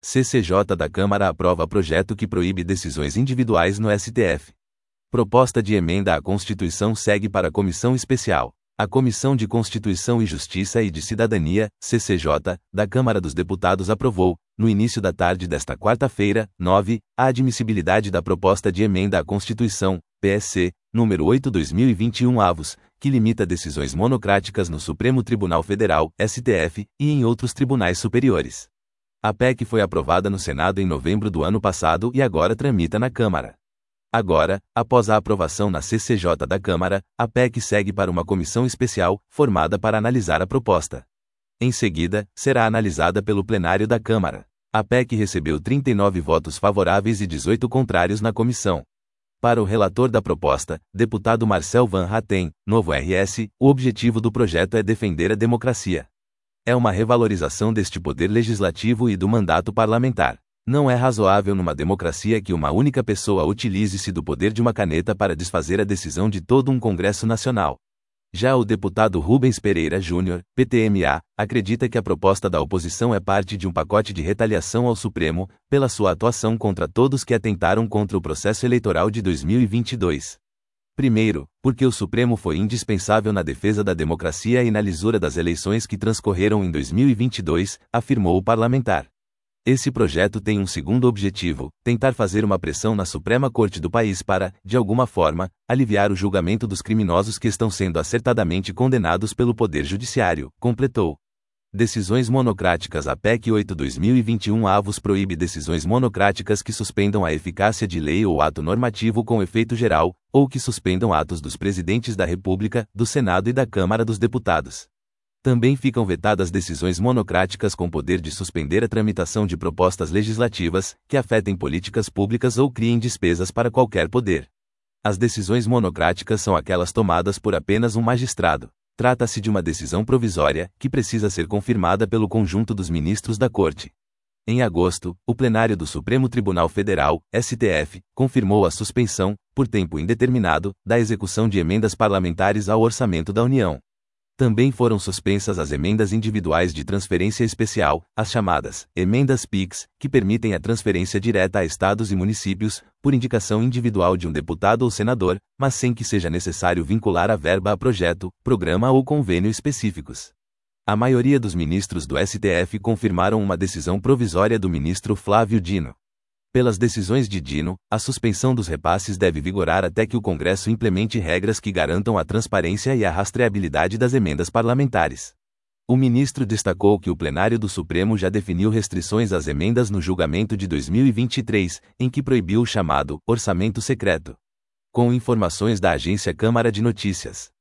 CCJ da Câmara aprova projeto que proíbe decisões individuais no STF. Proposta de emenda à Constituição segue para a Comissão Especial. A Comissão de Constituição e Justiça e de Cidadania, CCJ, da Câmara dos Deputados aprovou, no início da tarde desta quarta-feira, 9, a admissibilidade da proposta de emenda à Constituição, PSC, número 8/2021 avos, que limita decisões monocráticas no Supremo Tribunal Federal, STF, e em outros tribunais superiores. A PEC foi aprovada no Senado em novembro do ano passado e agora tramita na Câmara. Agora, após a aprovação na CCJ da Câmara, a PEC segue para uma comissão especial, formada para analisar a proposta. Em seguida, será analisada pelo plenário da Câmara. A PEC recebeu 39 votos favoráveis e 18 contrários na comissão. Para o relator da proposta, deputado Marcel Van Hatten, Novo RS, o objetivo do projeto é defender a democracia. É uma revalorização deste poder legislativo e do mandato parlamentar. Não é razoável numa democracia que uma única pessoa utilize-se do poder de uma caneta para desfazer a decisão de todo um Congresso Nacional. Já o deputado Rubens Pereira Júnior, PTMA, acredita que a proposta da oposição é parte de um pacote de retaliação ao Supremo, pela sua atuação contra todos que atentaram contra o processo eleitoral de 2022. Primeiro, porque o Supremo foi indispensável na defesa da democracia e na lisura das eleições que transcorreram em 2022, afirmou o parlamentar. Esse projeto tem um segundo objetivo, tentar fazer uma pressão na Suprema Corte do país para, de alguma forma, aliviar o julgamento dos criminosos que estão sendo acertadamente condenados pelo Poder Judiciário, completou. Decisões monocráticas. A PEC 8/2021 avos proíbe decisões monocráticas que suspendam a eficácia de lei ou ato normativo com efeito geral, ou que suspendam atos dos presidentes da República, do Senado e da Câmara dos Deputados. Também ficam vetadas decisões monocráticas com poder de suspender a tramitação de propostas legislativas, que afetem políticas públicas ou criem despesas para qualquer poder. As decisões monocráticas são aquelas tomadas por apenas um magistrado. Trata-se de uma decisão provisória, que precisa ser confirmada pelo conjunto dos ministros da Corte. Em agosto, o plenário do Supremo Tribunal Federal, STF, confirmou a suspensão, por tempo indeterminado, da execução de emendas parlamentares ao orçamento da União. Também foram suspensas as emendas individuais de transferência especial, as chamadas emendas PIX, que permitem a transferência direta a estados e municípios, por indicação individual de um deputado ou senador, mas sem que seja necessário vincular a verba a projeto, programa ou convênio específicos. A maioria dos ministros do STF confirmaram uma decisão provisória do ministro Flávio Dino. Pelas decisões de Dino, a suspensão dos repasses deve vigorar até que o Congresso implemente regras que garantam a transparência e a rastreabilidade das emendas parlamentares. O ministro destacou que o plenário do Supremo já definiu restrições às emendas no julgamento de 2023, em que proibiu o chamado orçamento secreto. Com informações da agência Câmara de Notícias.